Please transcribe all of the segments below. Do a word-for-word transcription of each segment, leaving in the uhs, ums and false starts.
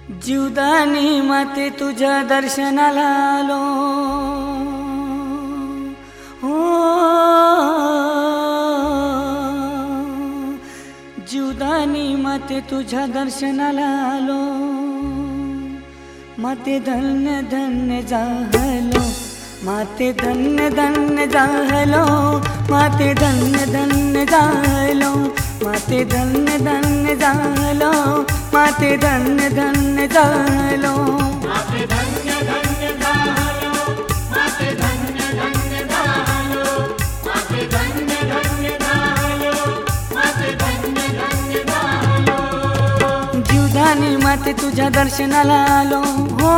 जीवदानी माते तुझ्या दर्शनाला आलो हो, जीवदानी माते तुझ्या दर्शनाला आलो, माते धन्य धन्य झालो, माते धन्य धन्य झालो, माते धन्य धन्य झालो, माते धन्य धन्य झालो, माते धन्य धन्य झालो, माते धन्य धन्य झालो, माते धन्य धन्य झालो, माते धन्य धन्य झालो, माते धन्य धन्य झालो। जीवदानी माते तुझ्या दर्शनाला आलो हो,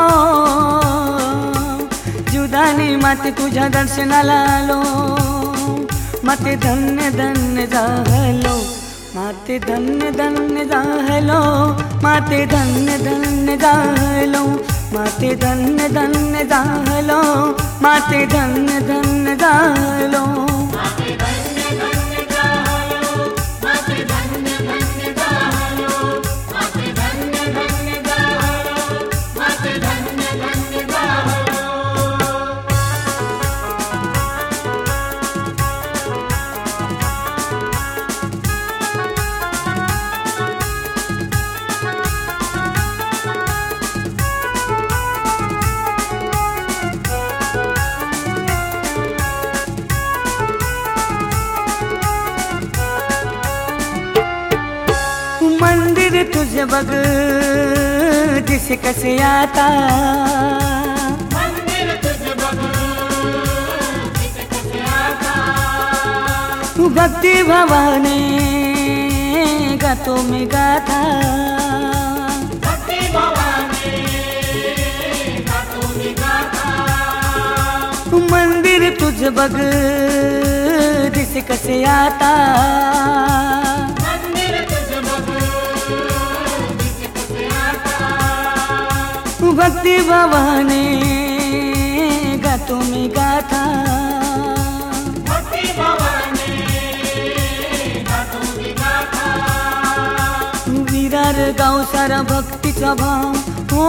जीवदानी माते तुझ्या दर्शनाला आलो, माते धन्य धन्य झालो, माते धन्य धन्य झालो, माते धन्य धन्य झालो, माते धन्य धन्य झालो, माते धन्य धन्य झालो, माते धन्य धन्य झालो, माते धन्य धन्य झालो, माते धन्य धन्य झालो, माते धन्य धन्य झालो। मंदिर तुझे बघ दिसे कसे आता, मंदिर तुझे बघ दिसे कसे आता, भक्ती भावाने गातो मी गाथा, भक्ती भावाने गातो मी गाथा। मंदिर तुझे बघ दिसे कसे आता, मंदिर तुझे बघ दिसे कसे आता, भक्ती भावाने गातो मी गाथा, भक्ती भावाने गातो मी गाथा। विरार गाव सारा भक्तीचा भाव हो,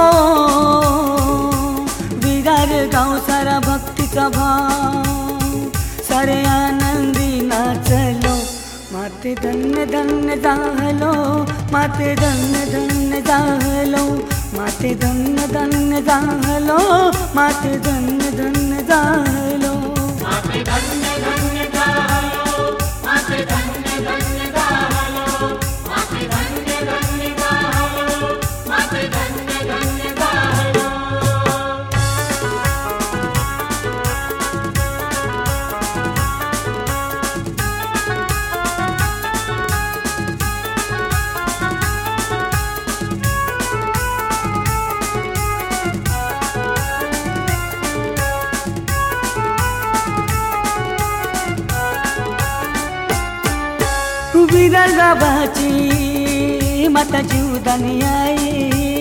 विरार गाव सारा भक्तीचा भाव, सारे आनंदी नाचलो, माते धन्य धन्य झालो, माते धन्य धन्य झालो, माते धन्य धन्य झालो, माते धन्य धन्य झालो, माते धन्य धन्य झालो, माते धन्य धन्य झालो, माते धन्य धन्य झालो, माते धन्य धन्य झालो। विरार गावाची माता जीवदानी आई,